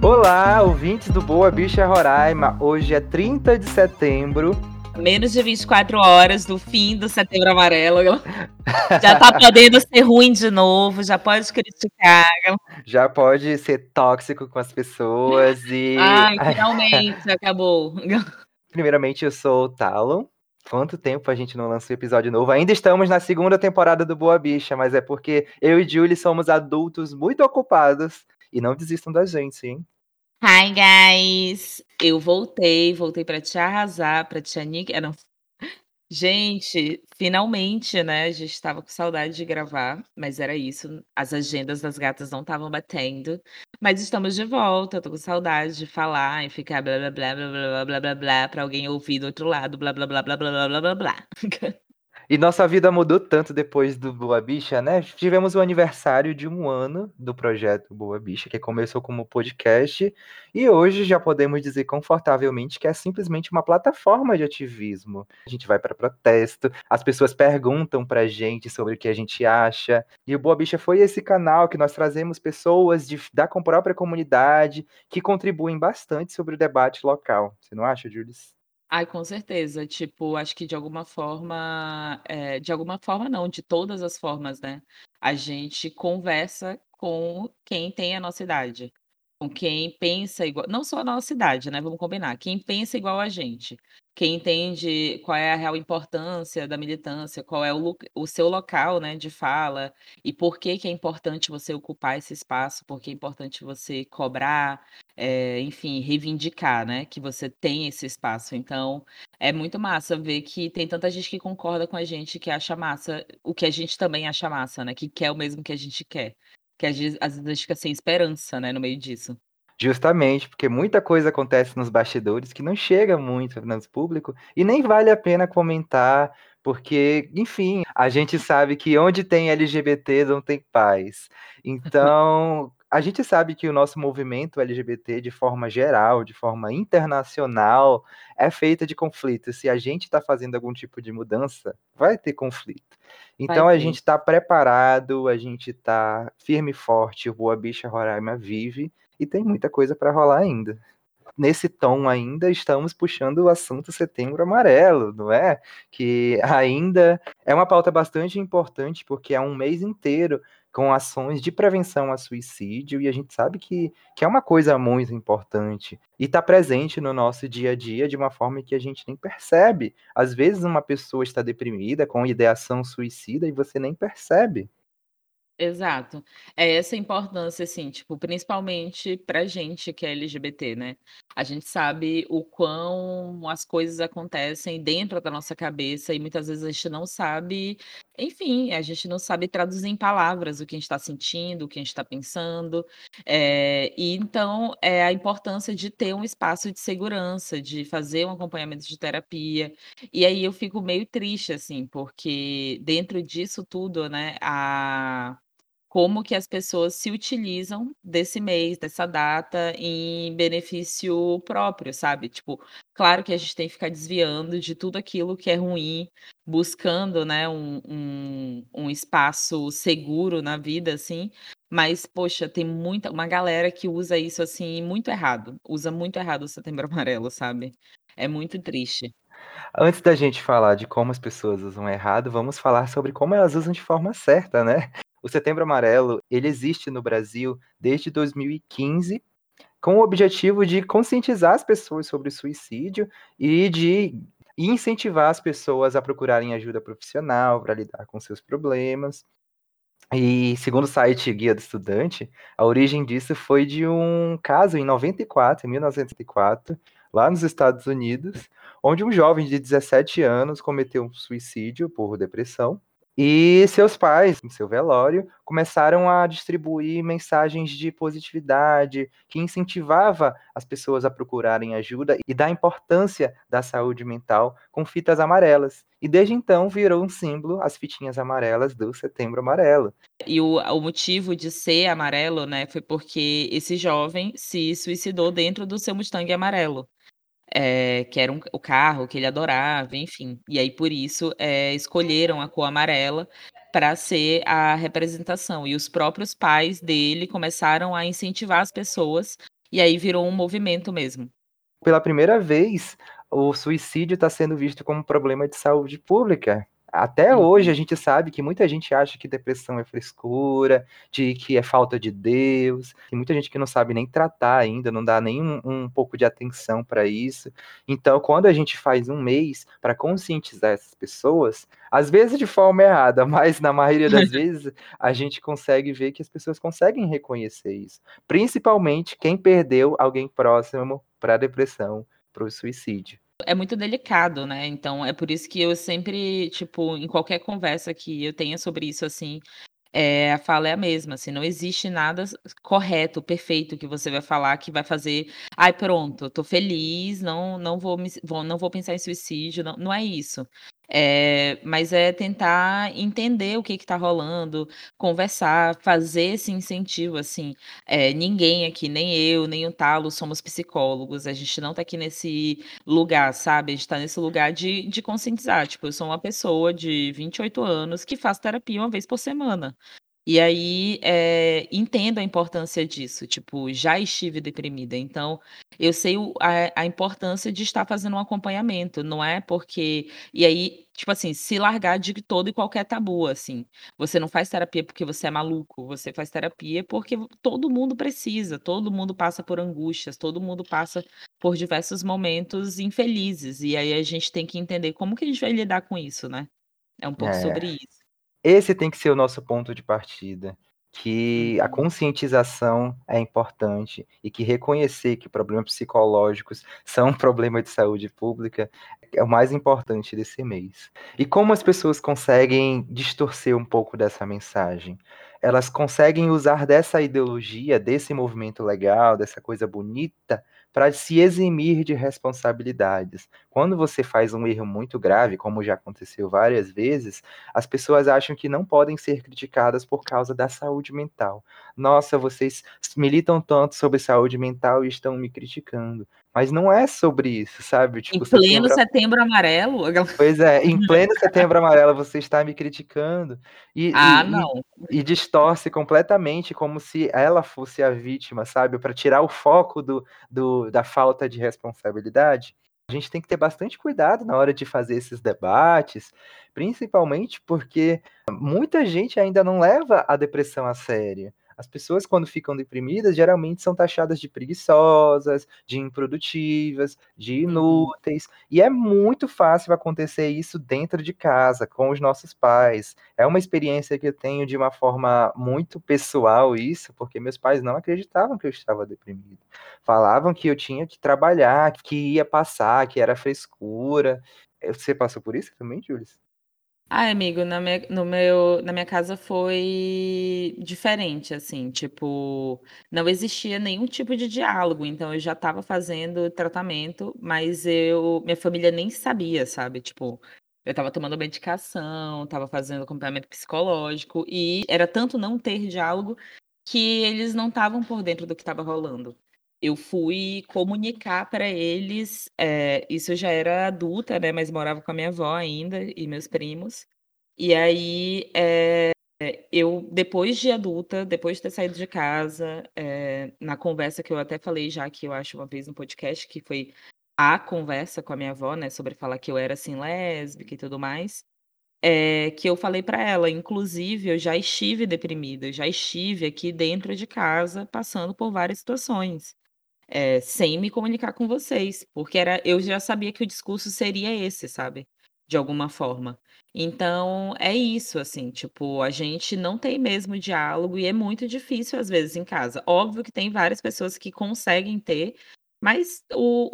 Olá, ouvintes do Boa Bicha Roraima. Hoje é 30 de setembro. Menos de 24 horas do fim do Setembro Amarelo. Já tá podendo ser ruim de novo, já pode criticar. Já pode ser tóxico com as pessoas e... Ai, finalmente acabou. Primeiramente, eu sou o Talon. Quanto tempo a gente não lança um episódio novo? Ainda estamos na segunda temporada do Boa Bicha, mas é porque eu e Julie somos adultos muito ocupados. E não desistam da gente, hein? Hi, guys! Eu voltei pra te arrasar, pra te aniquilar. Gente, finalmente, né, a gente estava com saudade de gravar, mas era isso, as agendas das gatas não estavam batendo, mas estamos de volta, eu tô com saudade de falar e ficar blá blá blá blá blá blá blá blá pra alguém ouvir do outro lado, blá blá blá blá blá blá blá blá blá. E nossa vida mudou tanto depois do Boa Bicha, né? Tivemos o aniversário de 1 ano do projeto Boa Bicha, que começou como podcast, e hoje já podemos dizer confortavelmente que é simplesmente uma plataforma de ativismo. A gente vai para protesto, as pessoas perguntam pra gente sobre o que a gente acha, e o Boa Bicha foi esse canal que nós trazemos pessoas da própria comunidade que contribuem bastante sobre o debate local. Você não acha, Jules? Ai, com certeza. Tipo, acho que de alguma forma não, de todas as formas, né, a gente conversa com quem tem a nossa idade, com quem pensa igual não só a nossa idade, né, vamos combinar, quem pensa igual a gente, quem entende qual é a real importância da militância, qual é o seu local, né, de fala, e por que que é importante você ocupar esse espaço, por que é importante você cobrar, enfim, reivindicar, né, que você tem esse espaço. Então, é muito massa ver que tem tanta gente que concorda com a gente, que acha massa o que a gente também acha massa, né, que quer o mesmo que a gente quer. Que às vezes a gente fica sem esperança, né, no meio disso. Justamente, porque muita coisa acontece nos bastidores que não chega muito no público e nem vale a pena comentar, porque, enfim, a gente sabe que onde tem LGBT não tem paz. Então, a gente sabe que o nosso movimento LGBT, de forma geral, de forma internacional, é feita de conflitos. Se a gente está fazendo algum tipo de mudança, vai ter conflito. Vai Então, a gente ter. está preparado, a gente está firme e forte, o Boa Bicha Roraima vive. E tem muita coisa para rolar ainda. Nesse tom ainda estamos puxando o assunto Setembro Amarelo, não é? Que ainda é uma pauta bastante importante, porque é um mês inteiro com ações de prevenção a suicídio, e a gente sabe que é uma coisa muito importante. E está presente no nosso dia a dia de uma forma que a gente nem percebe. Às vezes uma pessoa está deprimida, com ideação suicida, e você nem percebe. Exato. É essa importância, assim, tipo, principalmente pra gente que é LGBT, né. A gente sabe o quão as coisas acontecem dentro da nossa cabeça e muitas vezes a gente não sabe, enfim, a gente não sabe traduzir em palavras o que a gente tá sentindo, o que a gente tá pensando. E então, é a importância de ter um espaço de segurança, de fazer um acompanhamento de terapia. E aí eu fico meio triste, assim, porque dentro disso tudo, né, como que as pessoas se utilizam desse mês, dessa data, em benefício próprio, sabe. Tipo, claro que a gente tem que ficar desviando de tudo aquilo que é ruim, buscando, né, um espaço seguro na vida, assim, mas, poxa, tem uma galera que usa isso, assim, muito errado, usa muito errado o Setembro Amarelo, sabe. É muito triste. Antes da gente falar de como as pessoas usam errado, vamos falar sobre como elas usam de forma certa, né? O Setembro Amarelo, ele existe no Brasil desde 2015, com o objetivo de conscientizar as pessoas sobre o suicídio e de incentivar as pessoas a procurarem ajuda profissional para lidar com seus problemas. E segundo o site Guia do Estudante, a origem disso foi de um caso em 94, em 1994, lá nos Estados Unidos, onde um jovem de 17 anos cometeu um suicídio por depressão. E seus pais, em seu velório, começaram a distribuir mensagens de positividade, que incentivava as pessoas a procurarem ajuda e da importância da saúde mental com fitas amarelas. E desde então virou um símbolo as fitinhas amarelas do Setembro Amarelo. E o motivo de ser amarelo, né, foi porque esse jovem se suicidou dentro do seu Mustang amarelo, que era o carro que ele adorava, enfim. E aí por isso, escolheram a cor amarela para ser a representação. E os próprios pais dele começaram a incentivar as pessoas e aí virou um movimento mesmo. Pela primeira vez, o suicídio está sendo visto como um problema de saúde pública. Até hoje a Uhum. gente sabe que muita gente acha que depressão é frescura, de que é falta de Deus, tem muita gente que não sabe nem tratar ainda, não dá nem um pouco de atenção para isso. Então, quando a gente faz um mês para conscientizar essas pessoas, às vezes de forma errada, mas na maioria das vezes a gente consegue ver que as pessoas conseguem reconhecer isso. Principalmente quem perdeu alguém próximo para a depressão, para o suicídio. É muito delicado, né? Então é por isso que eu sempre, tipo, em qualquer conversa que eu tenha sobre isso, assim, a fala é a mesma, assim, não existe nada correto, perfeito que você vai falar que vai fazer: "Ai, pronto, tô feliz, não vou pensar em suicídio", não é isso. Mas é tentar entender o que que tá rolando, conversar, fazer esse incentivo, assim. Ninguém aqui, nem eu, nem o Talo, somos psicólogos, a gente não tá aqui nesse lugar, sabe, a gente tá nesse lugar de conscientizar, tipo, eu sou uma pessoa de 28 anos que faz terapia uma vez por semana. E aí, entendo a importância disso, tipo, já estive deprimida, então eu sei a importância de estar fazendo um acompanhamento, não é porque e aí, tipo assim, se largar de todo e qualquer tabu, assim. Você não faz terapia porque você é maluco, você faz terapia porque todo mundo precisa, todo mundo passa por angústias, todo mundo passa por diversos momentos infelizes, e aí a gente tem que entender como que a gente vai lidar com isso, né. É um pouco É. sobre isso. Esse tem que ser o nosso ponto de partida, que a Uhum. conscientização é importante e que reconhecer que problemas psicológicos são um problema de saúde pública é o mais importante desse mês. E como as pessoas conseguem distorcer um pouco dessa mensagem? Elas conseguem usar dessa ideologia, desse movimento legal, dessa coisa bonita, para se eximir de responsabilidades. Quando você faz um erro muito grave, como já aconteceu várias vezes, as pessoas acham que não podem ser criticadas por causa da saúde mental. Nossa, vocês militam tanto sobre saúde mental e estão me criticando. Mas não é sobre isso, sabe? Em Tipo, pleno setembro. Setembro Amarelo, aquela Pois é, em pleno setembro amarelo você está me criticando ah, e, e, não. e distorce completamente como se ela fosse a vítima, sabe? Para tirar o foco da falta de responsabilidade. A gente tem que ter bastante cuidado na hora de fazer esses debates, principalmente porque muita gente ainda não leva a depressão a sério. As pessoas, quando ficam deprimidas, geralmente são taxadas de preguiçosas, de improdutivas, de Uhum. inúteis. E é muito fácil acontecer isso dentro de casa, com os nossos pais. É uma experiência que eu tenho de uma forma muito pessoal isso, porque meus pais não acreditavam que eu estava deprimido. Falavam que eu tinha que trabalhar, que ia passar, que era frescura. Você passou por isso também, Júlia? Ai, amigo, na minha casa foi diferente, assim, tipo, não existia nenhum tipo de diálogo, então eu já estava fazendo tratamento, mas minha família nem sabia, sabe, tipo, eu estava tomando medicação, estava fazendo acompanhamento psicológico, e era tanto não ter diálogo, que eles não estavam por dentro do que estava rolando. Eu fui comunicar para eles, isso eu já era adulta, né, mas morava com a minha avó ainda e meus primos. E aí, eu depois de adulta, depois de ter saído de casa, na conversa que eu até falei já que eu acho uma vez no podcast, que foi a conversa com a minha avó, né, sobre falar que eu era, assim, lésbica e tudo mais, que eu falei para ela: "Inclusive eu já estive deprimida, eu já estive aqui dentro de casa passando por várias situações". Sem me comunicar com vocês, porque eu já sabia que o discurso seria esse, sabe, de alguma forma. Então é isso, assim, tipo, a gente não tem mesmo diálogo e é muito difícil às vezes em casa. Óbvio que tem várias pessoas que conseguem ter, mas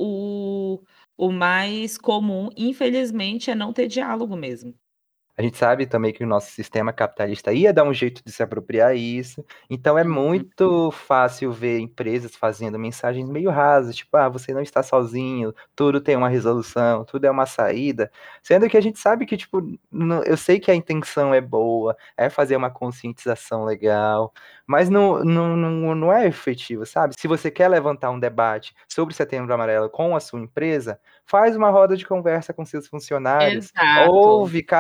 o mais comum, infelizmente, é não ter diálogo mesmo. A gente sabe também que o nosso sistema capitalista ia dar um jeito de se apropriar isso, então é Uhum. muito fácil ver empresas fazendo mensagens meio rasas, tipo, ah, você não está sozinho, tudo tem uma resolução, tudo é uma saída, sendo que a gente sabe que, tipo, eu sei que a intenção é boa, é fazer uma conscientização legal, mas não é efetivo, sabe? Se você quer levantar um debate sobre Setembro Amarelo com a sua empresa, faz uma roda de conversa com seus funcionários, Exato. ouve cada um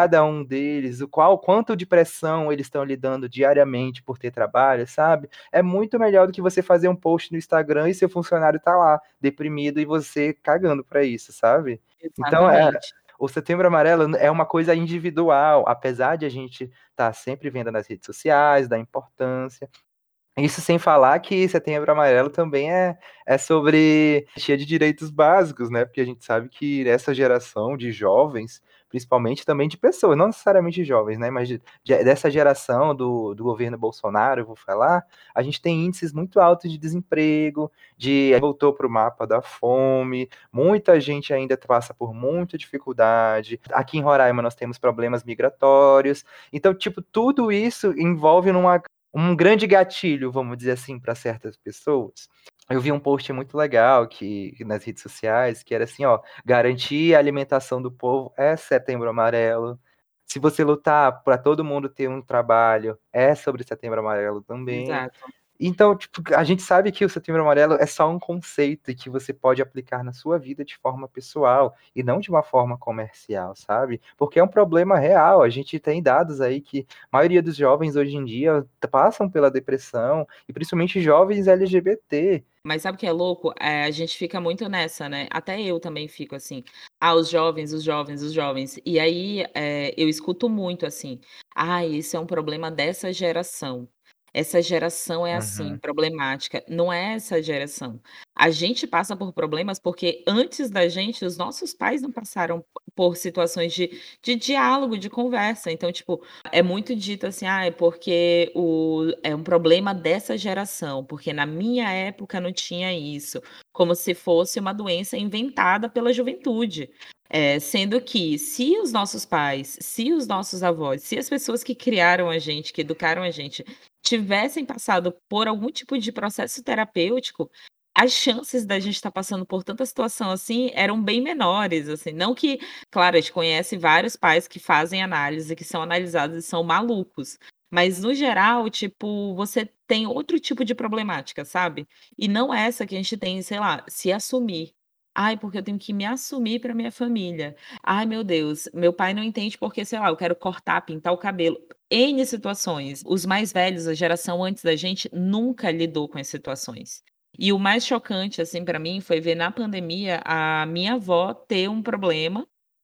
deles, quanto de pressão eles estão lidando diariamente por ter trabalho, sabe? É muito melhor do que você fazer um post no Instagram e seu funcionário tá lá, deprimido, e você cagando para isso, sabe? Então, Exatamente. o Setembro Amarelo é uma coisa individual, apesar de a gente estar sempre vendo nas redes sociais da importância. Isso sem falar que Setembro Amarelo também é sobre cheia de direitos básicos, né? Porque a gente sabe que essa geração de jovens, principalmente também de pessoas, não necessariamente jovens, né? Mas dessa geração do governo Bolsonaro, eu vou falar, a gente tem índices muito altos de desemprego, voltou para o mapa da fome, muita gente ainda passa por muita dificuldade. Aqui em Roraima nós temos problemas migratórios. Então, tipo, tudo isso envolve um grande gatilho, vamos dizer assim, para certas pessoas. Eu vi um post muito legal nas redes sociais, que era assim, ó, garantir a alimentação do povo é Setembro Amarelo. Se você lutar para todo mundo ter um trabalho, é sobre Setembro Amarelo também. Exato. Então, tipo, a gente sabe que o Setembro Amarelo é só um conceito que você pode aplicar na sua vida de forma pessoal e não de uma forma comercial, sabe? Porque é um problema real. A gente tem dados aí que a maioria dos jovens hoje em dia passam pela depressão, e principalmente jovens LGBT. Mas sabe o que é louco? A gente fica muito nessa, né, até eu também fico assim: "Ah, os jovens, os jovens, os jovens". E aí, eu escuto muito assim: "Ah, isso é um problema dessa geração. Essa geração é assim, Uhum. problemática". Não é essa geração. A gente passa por problemas, porque antes da gente, os nossos pais não passaram por situações de diálogo, de conversa. Então, tipo, é muito dito assim: "Ah, é porque é um problema dessa geração, porque na minha época não tinha isso", como se fosse uma doença inventada pela juventude. Sendo que se os nossos pais, se os nossos avós, se as pessoas que criaram a gente, que educaram a gente, tivessem passado por algum tipo de processo terapêutico, as chances da gente estar passando por tanta situação assim eram bem menores, assim, não que claro, a gente conhece vários pais que fazem análise, que são analisados e são malucos, mas no geral, tipo, você tem outro tipo de problemática, sabe? E não essa que a gente tem, sei lá, se assumir. "Ai, porque eu tenho que me assumir para minha família. Ai, meu Deus, meu pai não entende porque, sei lá, eu quero cortar, pintar o cabelo". N situações. Os mais velhos, a geração antes da gente, nunca lidou com as situações. E o mais chocante, assim, para mim, foi ver na pandemia a minha avó ter um problema.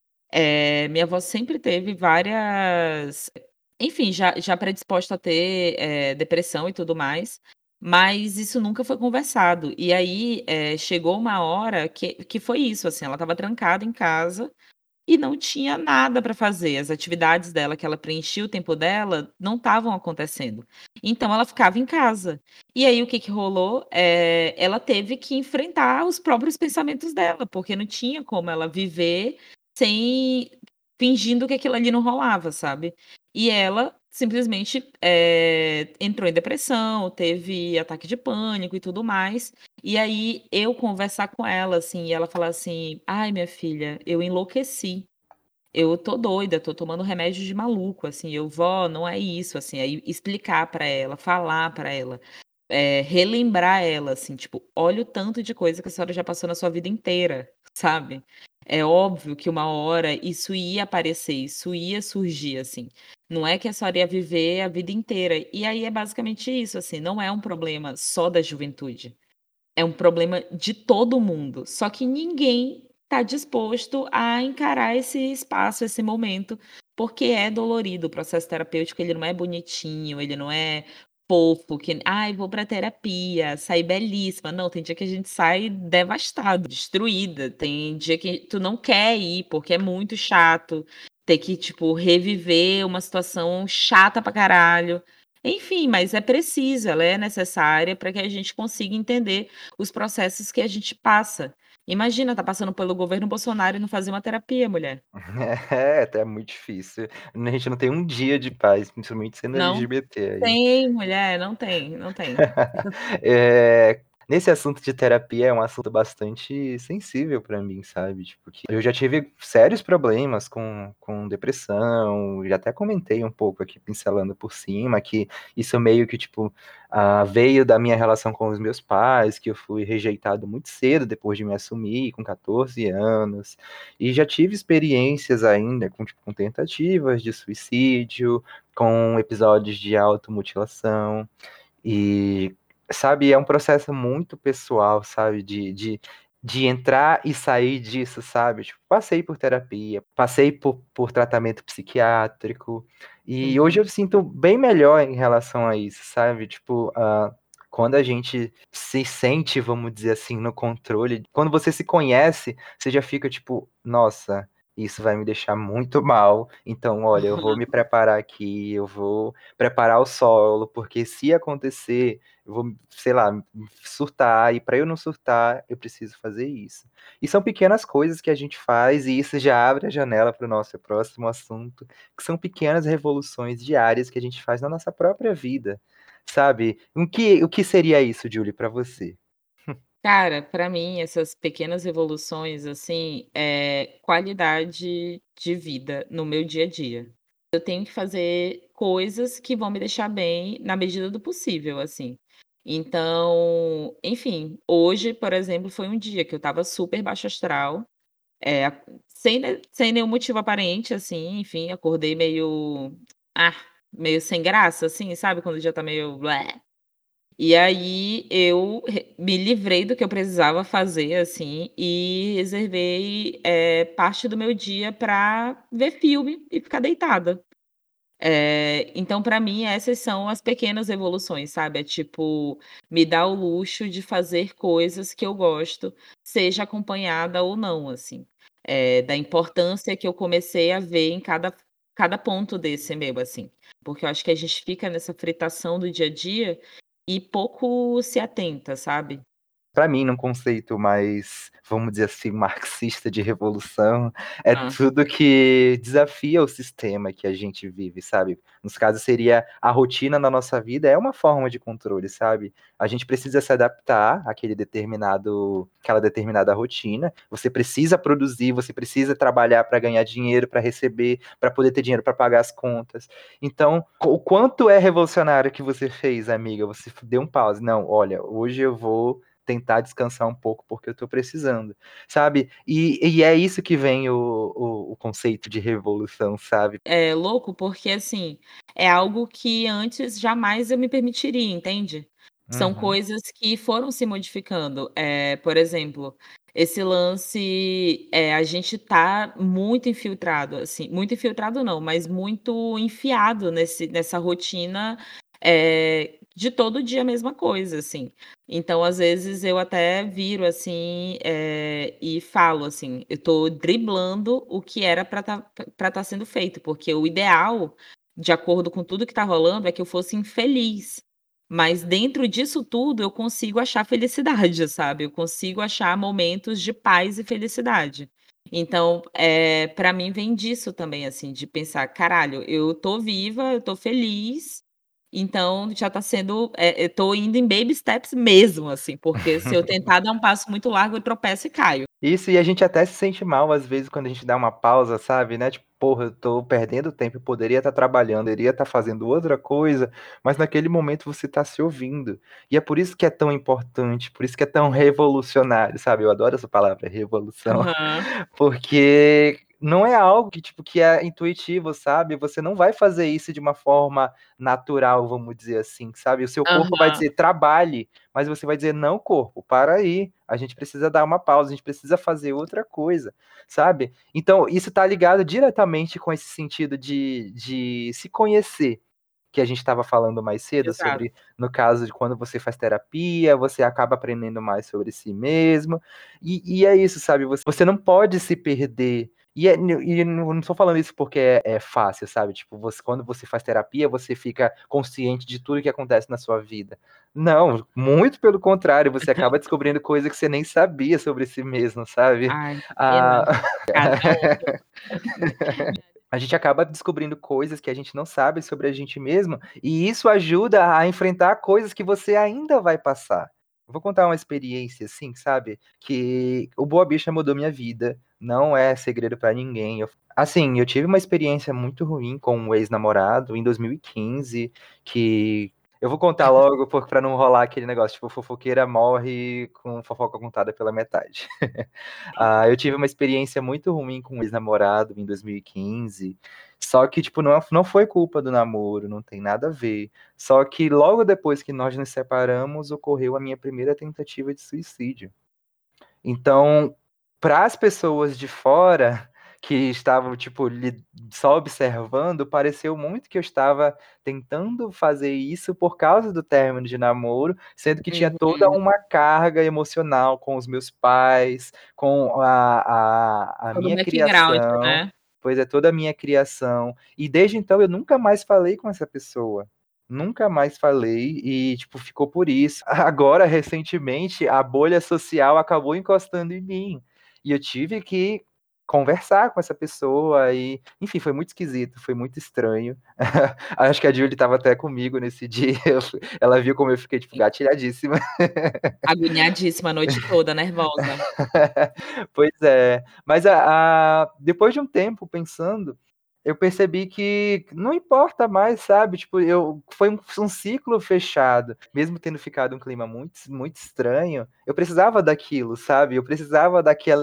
Minha avó sempre teve várias, enfim, já predisposta a ter, depressão e tudo mais, mas isso nunca foi conversado. E aí, chegou uma hora que foi isso, assim, ela estava trancada em casa e não tinha nada para fazer, as atividades dela que ela preenchia o tempo dela não estavam acontecendo. Então ela ficava em casa. E aí o que que rolou? Ela teve que enfrentar os próprios pensamentos dela, porque não tinha como ela viver sem fingindo que aquilo ali não rolava, sabe. E ela simplesmente, entrou em depressão, teve ataque de pânico e tudo mais. E aí eu conversar com ela, assim, e ela falar assim: "Ai, minha filha, eu enlouqueci. Eu tô doida, tô tomando remédio de maluco", assim. Eu: "Vó, não é isso", assim. Aí explicar pra ela, falar pra ela, relembrar ela, assim, tipo: "Olha o tanto de coisa que a senhora já passou na sua vida inteira", sabe. É óbvio que uma hora isso ia aparecer, isso ia surgir, assim. Não é que a senhora ia viver a vida inteira. E aí é basicamente isso, assim, não é um problema só da juventude. É um problema de todo mundo, só que ninguém está disposto a encarar esse espaço, esse momento, porque é dolorido. O processo terapêutico, ele não é bonitinho, ele não é fofo, que: "Ai, vou pra terapia, saí belíssima". Não, tem dia que a gente sai devastada, destruída, tem dia que tu não quer ir, porque é muito chato ter que, tipo, reviver uma situação chata pra caralho. Enfim, mas é preciso, ela é necessária para que a gente consiga entender os processos que a gente passa. Imagina, tá passando pelo governo Bolsonaro e não fazer uma terapia, mulher. É, até é muito difícil. A gente não tem um dia de paz, principalmente sendo Não LGBT aí. tem, mulher, não tem, não tem. Nesse assunto de terapia é um assunto bastante sensível pra mim, sabe? Tipo, que eu já tive sérios problemas com depressão, já até comentei um pouco aqui, pincelando por cima, que isso meio que, tipo, veio da minha relação com os meus pais, que eu fui rejeitado muito cedo depois de me assumir, com 14 anos, e já tive experiências ainda com, tipo, com tentativas de suicídio, com episódios de automutilação, e, sabe, é um processo muito pessoal, sabe, de entrar e sair disso, sabe? Tipo, passei por terapia, passei por tratamento psiquiátrico, e hoje Uhum. eu sinto bem melhor em relação a isso, sabe? Tipo, quando a gente se sente, vamos dizer assim, no controle, quando você se conhece, você já fica tipo, nossa, isso vai me deixar muito mal. Então, olha, eu vou me preparar aqui, eu vou preparar o solo, porque se acontecer, eu vou, sei lá, surtar, e para eu não surtar, eu preciso fazer isso. E são pequenas coisas que a gente faz, e isso já abre a janela para o nosso próximo assunto, que são pequenas revoluções diárias que a gente faz na nossa própria vida, sabe? O que seria isso, Julie, para você? Cara, pra mim essas pequenas evoluções, assim, é qualidade de vida no meu dia a dia. Eu tenho que fazer coisas que vão me deixar bem na medida do possível, assim. Então, enfim, hoje, por exemplo, foi um dia que eu estava super baixo astral, sem nenhum motivo aparente, assim, enfim, acordei ah, meio sem graça, assim, sabe, quando o dia tá meio blé. E aí eu me livrei do que eu precisava fazer, assim, e reservei, parte do meu dia para ver filme e ficar deitada. Então para mim essas são as pequenas evoluções, sabe, é tipo, me dar o luxo de fazer coisas que eu gosto, seja acompanhada ou não, assim. Da importância que eu comecei a ver em cada ponto desse meu, assim. Porque eu acho que a gente fica nessa fritação do dia a dia e pouco se atenta, sabe. Para mim, num conceito mais, vamos dizer assim, marxista de revolução, é Hã. tudo que desafia o sistema que a gente vive, sabe? Nos casos, seria a rotina na nossa vida é uma forma de controle, sabe? A gente precisa se adaptar àquela determinada rotina. Você precisa produzir, você precisa trabalhar para ganhar dinheiro, para receber, para poder ter dinheiro para pagar as contas. Então, o quanto é revolucionário que você fez, amiga? Você deu um pause. Não, olha, hoje eu vou tentar descansar um pouco porque eu tô precisando, sabe? E é isso que vem o conceito de revolução, sabe? É louco porque, assim, é algo que antes jamais eu me permitiria, entende. São Uhum. coisas que foram se modificando. Por exemplo, esse lance, a gente tá muito infiltrado, assim, muito infiltrado não, mas muito enfiado nessa rotina, de todo dia a mesma coisa, assim. Então, às vezes, eu até viro, assim, e falo, assim, eu tô driblando o que era para estar sendo feito, porque o ideal, de acordo com tudo que tá rolando, é que eu fosse infeliz. Mas dentro disso tudo eu consigo achar felicidade, sabe, eu consigo achar momentos de paz e felicidade. Então, pra mim vem disso também, assim, de pensar: "Caralho, eu tô viva, eu tô feliz, então já tá sendo, eu tô indo em baby steps mesmo, assim, porque se eu tentar dar um passo muito largo eu tropeço e caio". Isso, e a gente até se sente mal às vezes quando a gente dá uma pausa, sabe, né, tipo: "Porra, eu tô perdendo tempo, eu poderia estar trabalhando, poderia estar fazendo outra coisa", mas naquele momento você tá se ouvindo. E é por isso que é tão importante, por isso que é tão revolucionário, sabe, eu adoro essa palavra, revolução. Aham, Porque não é algo que, tipo, que é intuitivo, sabe, você não vai fazer isso de uma forma natural, vamos dizer assim, sabe, o seu corpo vai aham. dizer: "Trabalhe", mas você vai dizer: "Não, corpo, para aí, a gente precisa dar uma pausa, a gente precisa fazer outra coisa", sabe. Então isso tá ligado diretamente com esse sentido de se conhecer, que a gente estava falando mais cedo Exato. sobre, no caso de quando você faz terapia, você acaba aprendendo mais sobre si mesmo, e é isso, sabe, você não pode se perder, e não estou falando isso porque é fácil, sabe, tipo, quando você faz terapia, você fica consciente de tudo que acontece na sua vida. Não, muito pelo contrário, você acaba descobrindo coisa que você nem sabia sobre si mesmo, sabe. Ai, menina, Ah, cada um. a gente acaba descobrindo coisas que a gente não sabe sobre a gente mesmo, e isso ajuda a enfrentar coisas que você ainda vai passar. Vou contar uma experiência, assim, sabe? Que o Boa Bicha mudou minha vida. Não é segredo pra ninguém. Assim, eu tive uma experiência muito ruim com um ex-namorado em 2015, que eu vou contar logo pra não rolar aquele negócio, tipo, fofoqueira morre com fofoca contada pela metade. Eu tive uma experiência muito ruim com um ex-namorado em 2015. Só que, tipo, não foi culpa do namoro, não tem nada a ver. Só que logo depois que nós nos separamos, ocorreu a minha primeira tentativa de suicídio. Então, para as pessoas de fora que estavam, tipo, só observando, pareceu muito que eu estava tentando fazer isso por causa do término de namoro, sendo que tinha toda Uhum. uma carga emocional com os meus pais, com a Todo o minha background, criação, né? pois é, toda a minha criação. E desde então eu nunca mais falei com essa pessoa. Nunca mais falei e, tipo, ficou por isso. Agora, recentemente, a bolha social acabou encostando em mim. E eu tive que conversar com essa pessoa e, enfim, foi muito esquisito, foi muito estranho. Acho que a Julie estava até comigo nesse dia. Ela viu como eu fiquei, tipo, gatilhadíssima. Agoniadíssima a noite toda, nervosa. Pois é. Mas depois de um tempo pensando, eu percebi que não importa mais, sabe? Tipo, foi um ciclo fechado. Mesmo tendo ficado um clima muito, muito estranho, eu precisava daquilo, sabe? Eu precisava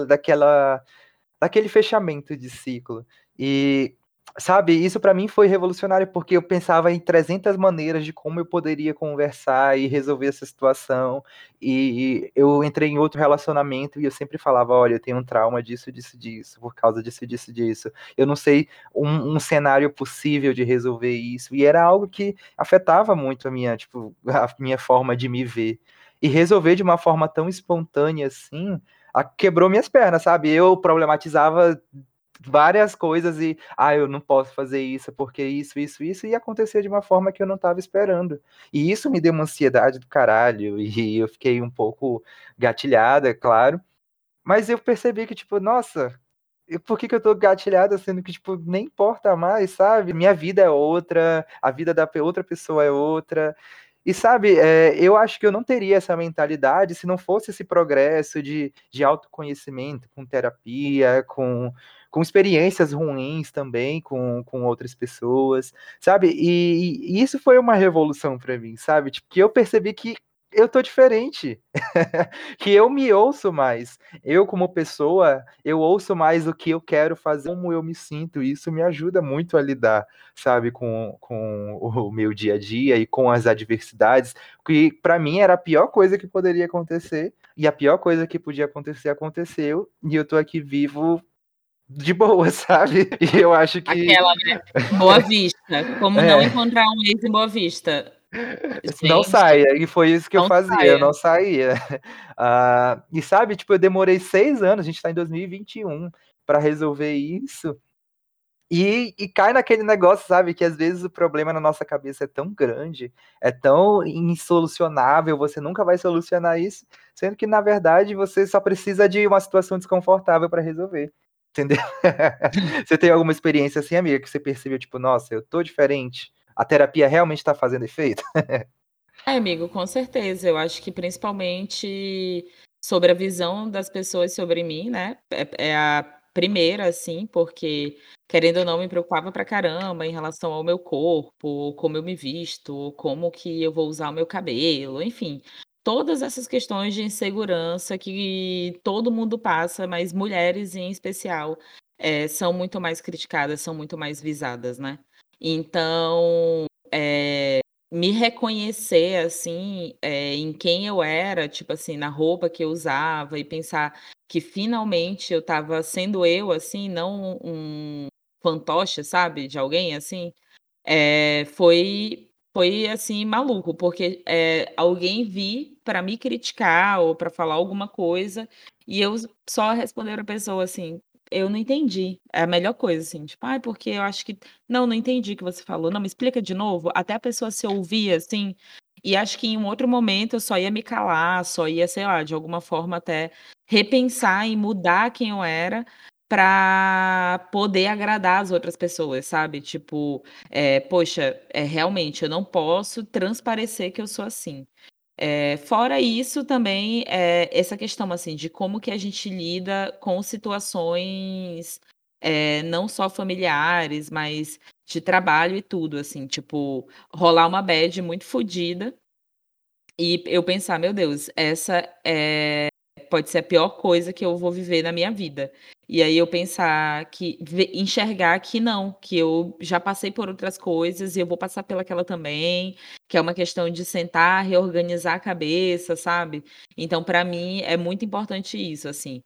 daquele fechamento de ciclo. E, sabe, isso para mim foi revolucionário, porque eu pensava em 300 maneiras de como eu poderia conversar e resolver essa situação. E eu entrei em outro relacionamento e eu sempre falava: olha, eu tenho um trauma disso, disso, disso, por causa disso, disso, disso. Eu não sei um cenário possível de resolver isso. E era algo que afetava muito tipo, a minha forma de me ver. E resolver de uma forma tão espontânea assim quebrou minhas pernas, sabe? Eu problematizava várias coisas e, eu não posso fazer isso porque isso, e acontecia de uma forma que eu não estava esperando. E isso me deu uma ansiedade do caralho, e eu fiquei um pouco gatilhada, é claro, mas eu percebi que, tipo, nossa, por que que eu tô gatilhada, sendo que, tipo, nem importa mais, sabe? Minha vida é outra, a vida da outra pessoa é outra. E sabe, eu acho que eu não teria essa mentalidade se não fosse esse progresso de autoconhecimento, com terapia, com experiências ruins também, com outras pessoas, sabe? E isso foi uma revolução para mim, sabe? Tipo, que eu percebi que eu tô diferente, que eu me ouço mais. Eu, como pessoa, eu ouço mais o que eu quero fazer, como eu me sinto, e isso me ajuda muito a lidar, sabe, com o meu dia a dia e com as adversidades, que para mim era a pior coisa que poderia acontecer, e a pior coisa que podia acontecer aconteceu, e eu tô aqui vivo de boa, sabe? E eu acho que Aquela, né, Boa Vista, como não é, encontrar um ex em Boa Vista. não Gente, saia, e foi isso que eu não fazia, eu saia. não saía. E sabe, tipo, eu demorei 6 anos, a gente tá em 2021, para resolver isso. E cai naquele negócio, sabe, que às vezes o problema na nossa cabeça é tão grande, é tão insolucionável, você nunca vai solucionar isso, sendo que, na verdade, você só precisa de uma situação desconfortável para resolver, entendeu? Você tem alguma experiência assim, amiga, que você percebeu, tipo, nossa, eu tô diferente? A terapia realmente está fazendo efeito? Amigo, com certeza. Eu acho que principalmente sobre a visão das pessoas sobre mim, né? É a primeira, assim, porque, querendo ou não, me preocupava pra caramba em relação ao meu corpo, como eu me visto, como que eu vou usar o meu cabelo, enfim. Todas essas questões de insegurança que todo mundo passa, mas mulheres em especial, são muito mais criticadas, são muito mais visadas, né? Então, me reconhecer, assim, em quem eu era, tipo assim, na roupa que eu usava e pensar que finalmente eu estava sendo eu, assim, não um fantoche, sabe, de alguém, assim, foi, assim, maluco, porque, alguém vir para me criticar ou para falar alguma coisa e eu só responder pra pessoa assim: "Eu não entendi". É a melhor coisa, assim, tipo: "Ai, porque eu acho que não, não entendi o que você falou. Não, me explica de novo", até a pessoa se ouvir, assim, e acho que em um outro momento eu só ia me calar, só ia, sei lá, de alguma forma até repensar e mudar quem eu era para poder agradar as outras pessoas, sabe, tipo, poxa, realmente eu não posso transparecer que eu sou assim. Fora isso também, essa questão, assim, de como que a gente lida com situações, não só familiares, mas de trabalho e tudo, assim, tipo, rolar uma bad muito fodida e eu pensar: "Meu Deus, essa, pode ser a pior coisa que eu vou viver na minha vida". E aí eu pensar que enxergar que não, que eu já passei por outras coisas e eu vou passar pelaquela também, que é uma questão de sentar, reorganizar a cabeça, sabe. Então pra mim é muito importante isso, assim.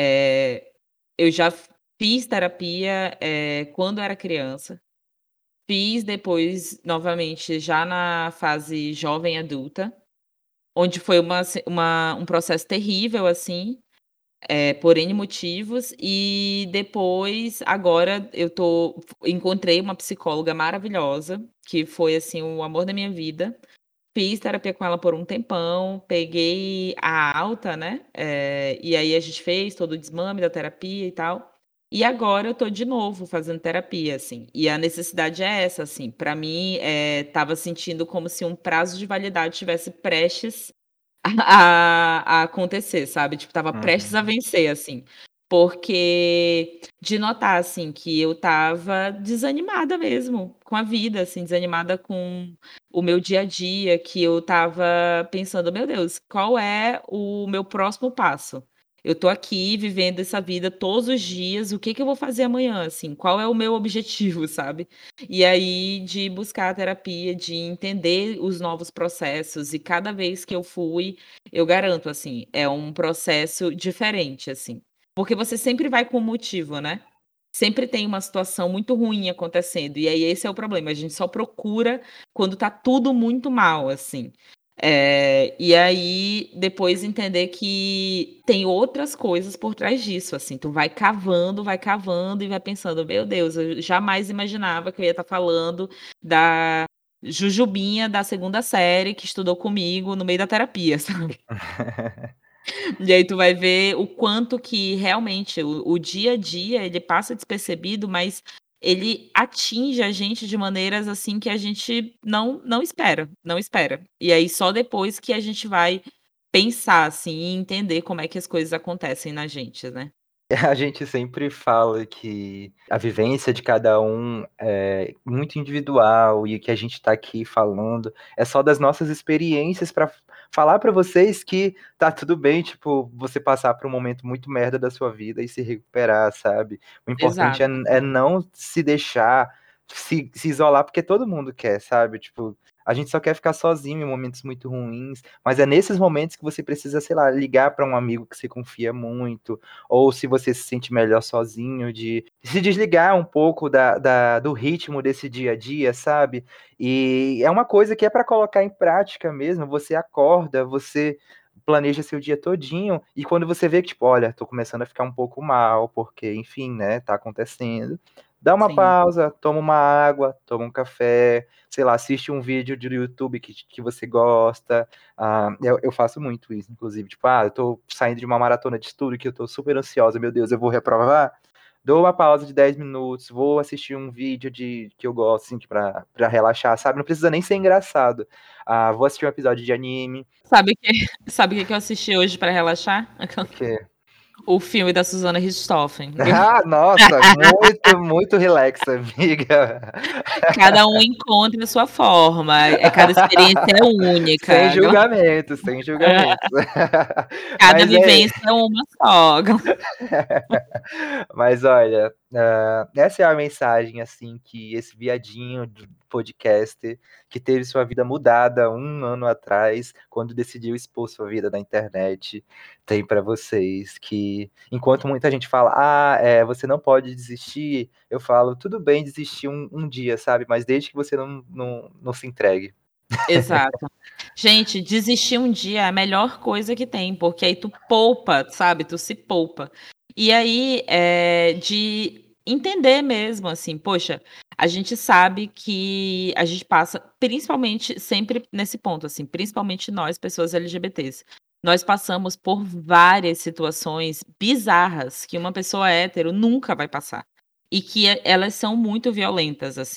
Eu já fiz terapia, quando era criança, fiz depois novamente já na fase jovem adulta, onde foi um processo terrível, assim, por N motivos, e depois, agora encontrei uma psicóloga maravilhosa, que foi, assim, o amor da minha vida. Fiz terapia com ela por um tempão, peguei a alta, né, e aí a gente fez todo o desmame da terapia e tal. E agora eu tô de novo fazendo terapia, assim, e a necessidade é essa, assim, pra mim, estava sentindo como se um prazo de validade tivesse prestes a acontecer, sabe, tipo, estava prestes a Uhum. vencer, assim. Porque de notar, assim, que eu estava desanimada mesmo com a vida, assim, desanimada com o meu dia a dia, que eu estava pensando: "Meu Deus, qual é o meu próximo passo? Eu tô aqui vivendo essa vida todos os dias, o que que eu vou fazer amanhã, assim? Qual é o meu objetivo?", sabe? E aí de buscar a terapia, de entender os novos processos e cada vez que eu fui, eu garanto, assim, é um processo diferente, assim. Porque você sempre vai com um motivo, né. Sempre tem uma situação muito ruim acontecendo, e aí esse é o problema, a gente só procura quando tá tudo muito mal, assim. E aí depois entender que tem outras coisas por trás disso, assim, tu vai cavando e vai pensando: "Meu Deus, eu jamais imaginava que eu ia estar falando da Jujubinha da segunda série que estudou comigo no meio da terapia", sabe. E aí tu vai ver o quanto que realmente o dia a dia ele passa despercebido, mas ele atinge a gente de maneiras, assim, que a gente não espera, não espera. E aí só depois que a gente vai pensar, assim, e entender como é que as coisas acontecem na gente, né. A gente sempre fala que a vivência de cada um é muito individual e o que a gente está aqui falando é só das nossas experiências para falar para vocês que tá tudo bem, tipo, você passar por um momento muito merda da sua vida e se recuperar, sabe. O importante é Exato. é não se deixar se isolar, porque todo mundo quer, sabe, tipo, a gente só quer ficar sozinho em momentos muito ruins, mas é nesses momentos que você precisa, sei lá, ligar para um amigo que você confia muito, ou se você se sente melhor sozinho, de se desligar um pouco do ritmo desse dia a dia, sabe. E é uma coisa que é para colocar em prática mesmo, você acorda, você planeja seu dia todinho, e quando você vê que tipo: "Olha, tô começando a ficar um pouco mal, porque enfim, né, tá acontecendo", dá uma Sim. pausa, toma uma água, toma um café, sei lá, assiste um vídeo do YouTube que você gosta. Eu faço muito isso, inclusive, tipo, eu tô saindo de uma maratona de estudo que eu tô super ansiosa, meu Deus, eu vou reprovar? Dou uma pausa de 10 minutos, vou assistir um vídeo que eu gosto, assim, pra relaxar, sabe? Não precisa nem ser engraçado. Vou assistir um episódio de anime. Sabe o que que eu assisti hoje pra relaxar? O quê? O filme da Susana Richthofen. Nossa, muito, muito relax, amiga. Cada um encontra a sua forma, cada experiência é Sem única. julgamentos, sem julgamentos. Cada Mas é vivência é uma só. Mas olha, essa é a mensagem, assim, que esse viadinho do podcast, que teve sua vida mudada 1 ano atrás, quando decidiu expor sua vida na internet, tem pra vocês, que enquanto muita gente fala: você não pode desistir", eu falo: "Tudo bem desistir um dia, sabe, mas desde que você não se entregue". Exato. Gente, desistir um dia é a melhor coisa que tem, porque aí tu poupa, sabe, tu se poupa. E aí, de entender mesmo, assim, poxa, a gente sabe que a gente passa principalmente sempre nesse ponto, assim, principalmente nós, pessoas LGBTs, nós passamos por várias situações bizarras que uma pessoa hétero nunca vai passar, e que elas são muito violentas, assim.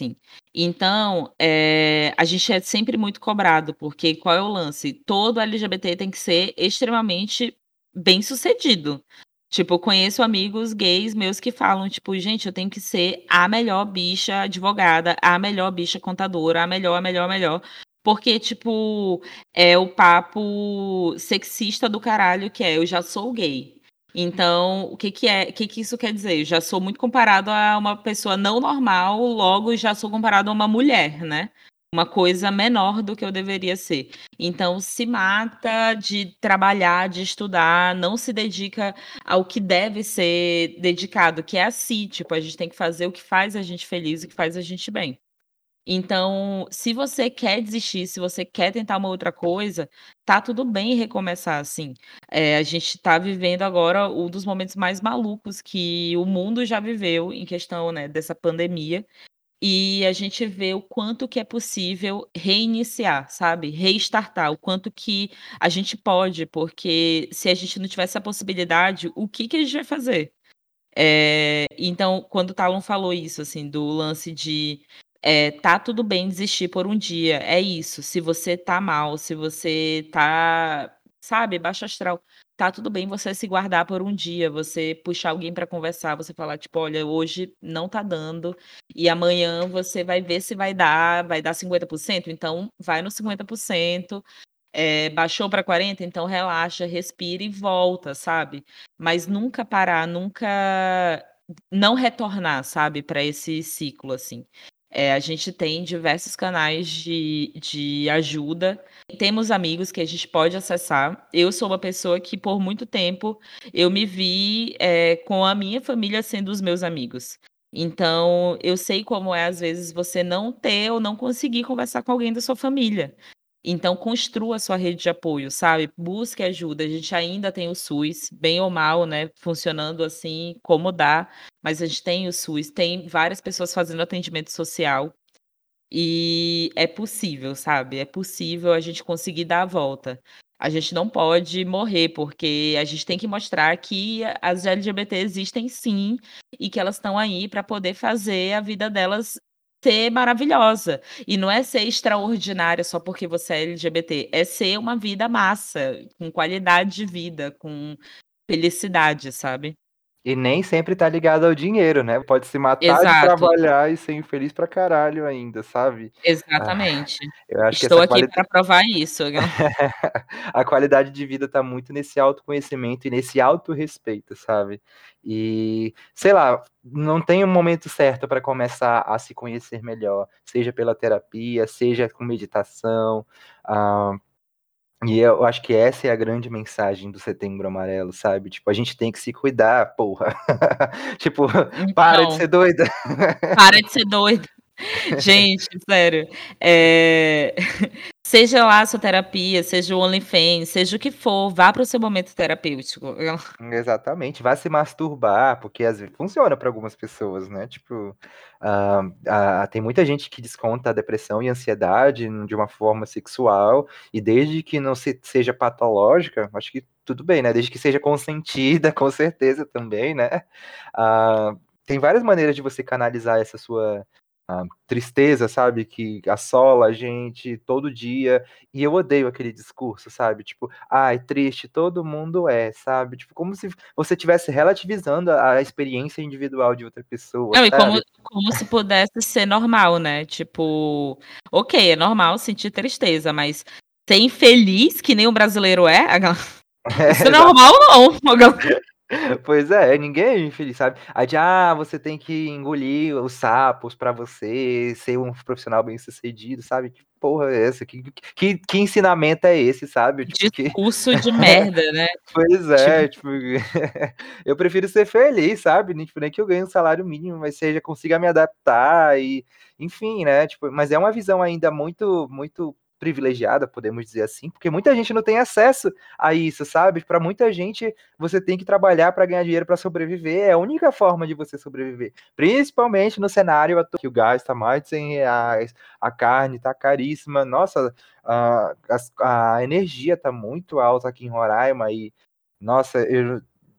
Então, a gente é sempre muito cobrado, porque qual é o lance? Todo LGBT tem que ser extremamente bem-sucedido. Tipo, eu conheço amigos gays meus que falam, tipo: "Gente, eu tenho que ser a melhor bicha advogada, a melhor bicha contadora, a melhor, a melhor", porque, tipo, é o papo sexista do caralho que é: "Eu já sou gay". Então, o que que isso quer dizer? Eu já sou muito comparado a uma pessoa não normal, logo já sou comparado a uma mulher, né, uma coisa menor do que eu deveria ser. Então se mata de trabalhar, de estudar, não se dedica ao que deve ser dedicado, que é a si, tipo, a gente tem que fazer o que faz a gente feliz, o que faz a gente bem. Então, se você quer desistir, se você quer tentar uma outra coisa, tá tudo bem recomeçar, assim. A gente tá vivendo agora um dos momentos mais malucos que o mundo já viveu em questão, né, dessa pandemia, e a gente vê o quanto que é possível reiniciar, sabe, restartar, o quanto que a gente pode, porque se a gente não tiver essa possibilidade, o que que a gente vai fazer? Então, quando o Talon falou isso, assim, do lance de, tá tudo bem desistir por um dia, é isso, se você tá mal, se você tá, sabe, baixo astral, tá tudo bem você se guardar por um dia, você puxar alguém pra conversar, você falar tipo: "Olha, hoje não tá dando", e amanhã você vai ver se vai dar 50%, então vai no 50%. Baixou para 40, então relaxa, respira e volta, sabe. Mas nunca parar, nunca não retornar, sabe, para esse ciclo, assim. A gente tem diversos canais de ajuda, temos amigos que a gente pode acessar. Eu sou uma pessoa que por muito tempo eu me vi, com a minha família sendo os meus amigos. Então eu sei como é, às vezes, você não ter ou não conseguir conversar com alguém da sua família. Então construa a sua rede de apoio, sabe, busque ajuda, a gente ainda tem o SUS, bem ou mal, né, funcionando assim como dá, mas a gente tem o SUS, tem várias pessoas fazendo atendimento social, e é possível, sabe, é possível a gente conseguir dar a volta. A gente não pode morrer, porque a gente tem que mostrar que as LGBT existem sim, e que elas estão aí para poder fazer a vida delas ser maravilhosa. E não é ser extraordinária só porque você é LGBT, é ser uma vida massa, com qualidade de vida, com felicidade, sabe. E nem sempre tá ligado ao dinheiro, né, pode se matar de Exato, trabalhar e ser infeliz pra caralho ainda, sabe. Ah, exatamente. eu acho que Estou essa aqui para provar isso. a qualidade de vida tá muito nesse autoconhecimento e nesse autorrespeito, sabe. E, sei lá, não tem um momento certo para começar a se conhecer melhor, seja pela terapia, seja com meditação, ah, e eu acho que essa é a grande mensagem do Setembro Amarelo, sabe, tipo, a gente tem que se cuidar, porra. Tipo, para de Então, ser doida. para de ser doida. Gente, sério, seja lá a sua terapia, seja o OnlyFans, seja o que for, vá para o seu momento terapêutico. Exatamente, vá se masturbar, porque às vezes funciona para algumas pessoas, né, tipo, tem muita gente que desconta a depressão e ansiedade de uma forma sexual, e desde que não seja patológica, acho que tudo bem, né, desde que seja consentida, com certeza também, né. Ah, tem várias maneiras de você canalizar essa sua, tristeza, sabe, que assola a gente todo dia, e eu odeio aquele discurso, sabe, tipo: "Ai, triste, todo mundo é", sabe, tipo, como se você estivesse relativizando a experiência individual de outra pessoa, Não, e como sabe. como se pudesse ser normal, né, tipo, ok, é normal sentir tristeza, mas ser infeliz que nem o brasileiro é, isso não é normal não. Pois é, ninguém é infeliz, sabe. Aí de: "Ah, você tem que engolir os sapos pra você ser um profissional bem-sucedido", sabe. Que porra é essa? Que ensinamento é esse, sabe, tipo que Discurso de merda, né, pois tipo, é, tipo, eu prefiro ser feliz, sabe, nem tipo, nem que eu ganhe um salário mínimo, mas seja consiga me adaptar e, enfim, né, tipo, mas é uma visão ainda muito privilegiada, podemos dizer assim, porque muita gente não tem acesso a isso, sabe. Pra muita gente, você tem que trabalhar pra ganhar dinheiro pra sobreviver, é a única forma de você sobreviver, principalmente no cenário atual que o gás tá mais de R$ 100, a carne tá caríssima, nossa, a energia tá muito alta aqui em Roraima e nossa,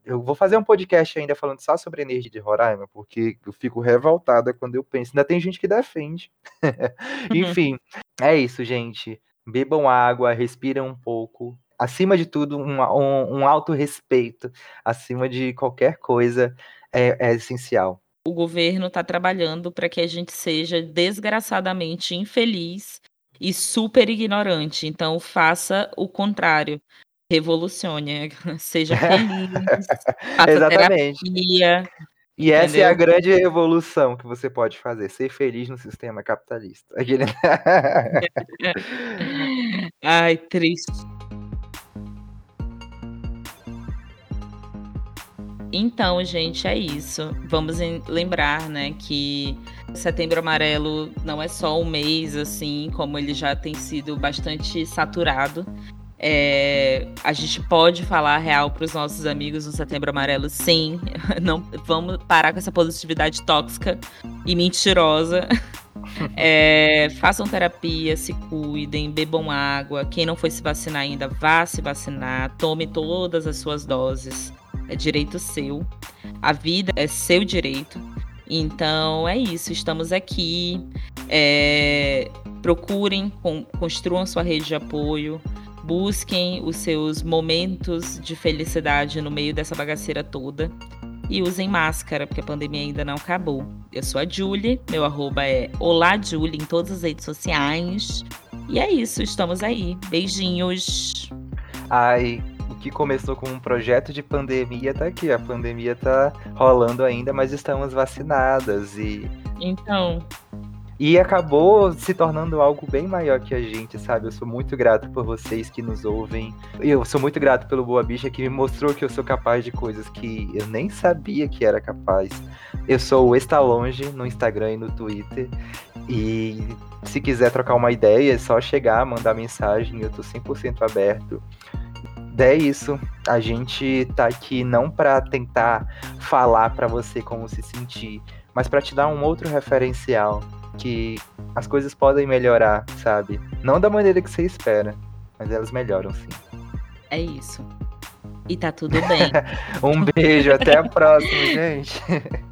Eu vou fazer um podcast ainda falando só sobre a energia de Roraima, porque eu fico revoltada quando eu penso. Ainda tem gente que defende. Enfim, é isso, gente. Bebam água, respirem um pouco. Acima de tudo, um autorrespeito. Acima de qualquer coisa é essencial. O governo está trabalhando para que a gente seja desgraçadamente infeliz e super ignorante. Então, faça o contrário. Revolucione. Seja feliz, faça Exatamente. terapia, E essa é a entendeu? grande revolução que você pode fazer, ser feliz no sistema capitalista. Ai, triste. Então, gente, é isso. Vamos lembrar, né, que Setembro Amarelo não é só um mês, assim, como ele já tem sido bastante saturado. A gente pode falar real para os nossos amigos no Setembro Amarelo, sim. Não, vamos parar com essa positividade tóxica e mentirosa. Façam terapia, se cuidem, bebam água. Quem não foi se vacinar ainda, vá se vacinar. Tome todas as suas doses. É direito seu. A vida é seu direito. Então é isso, estamos aqui. Procurem, construam sua rede de apoio. Busquem os seus momentos de felicidade no meio dessa bagaceira toda. E usem máscara, porque a pandemia ainda não acabou. Eu sou a Julie, meu arroba é OláJulie em todas as redes sociais. E é isso, estamos aí. Beijinhos. Ai, o que começou com um projeto de pandemia tá aqui. A pandemia tá rolando ainda, mas estamos vacinadas Então... E acabou se tornando algo bem maior que a gente, sabe? Eu sou muito grato por vocês que nos ouvem. Eu sou muito grato pelo Boa Bicha, que me mostrou que eu sou capaz de coisas que eu nem sabia que era capaz. Eu sou o Está Longe no Instagram e no Twitter. E se quiser trocar uma ideia, é só chegar, mandar mensagem. Eu tô 100% aberto. É isso, a gente tá aqui não para tentar falar para você como se sentir, mas para te dar um outro referencial, que as coisas podem melhorar, sabe? Não da maneira que você espera, mas elas melhoram sim. É isso. E tá tudo bem. Um beijo, até a próxima, gente.